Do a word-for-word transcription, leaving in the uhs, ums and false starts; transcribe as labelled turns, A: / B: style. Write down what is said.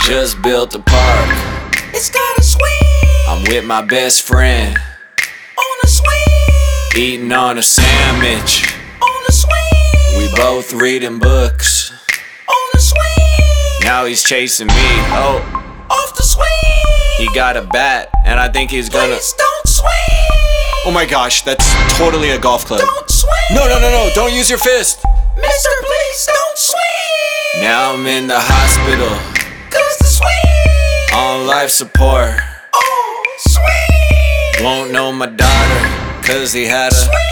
A: Just built a park.
B: It's got a swing.
A: I'm with my best friend.
B: On a swing.
A: Eating on a sandwich.
B: On a swing.
A: We both reading books.
B: On a swing.
A: Now he's chasing me. Oh,
B: off the swing.
A: He got a bat, and I think he's gonna.
B: Please don't swing.
A: Oh my gosh, that's totally a golf club.
B: Don't swing.
A: No, no, no, no, don't use your fist.
B: Mister, please don't swing.
A: Now I'm in the hospital.
B: Cause the swing.
A: On life support.
B: Oh, swing.
A: Won't know my daughter, cause he had a.
B: Swing.